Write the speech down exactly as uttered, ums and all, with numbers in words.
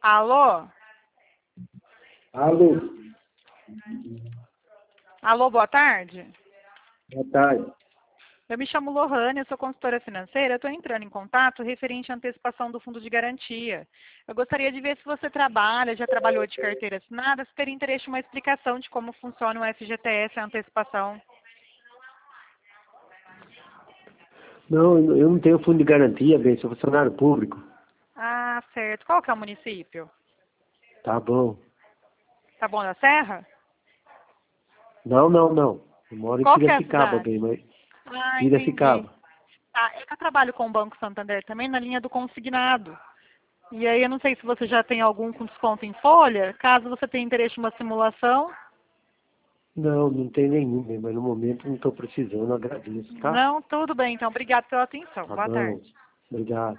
Alô? Alô, Alô, boa tarde. boa tarde. Eu me chamo Lohane, eu sou consultora financeira. Eu estou entrando em contato referente à antecipação do fundo de garantia. Eu gostaria de ver se você trabalha, já trabalhou de carteira assinada, se teria interesse em uma explicação de como funciona o F G T S, a antecipação. Não, eu não tenho fundo de garantia, bem, sou funcionário público. Ah, certo. Qual que é o município? Tá bom. Tá bom da Serra? Não, não, não. Eu moro em Qual que é a Piracicaba, cidade? bem, mas Ah, entendi. Piracicaba. Ah, é que eu trabalho com o Banco Santander também na linha do consignado. E aí eu não sei se você já tem algum com desconto em folha. Caso você tenha interesse em uma simulação. Não, não tem nenhum, bem, mas no momento não estou precisando, agradeço, tá? Não, tudo bem. Então, obrigado pela atenção. Tá Boa bom. tarde. Obrigado.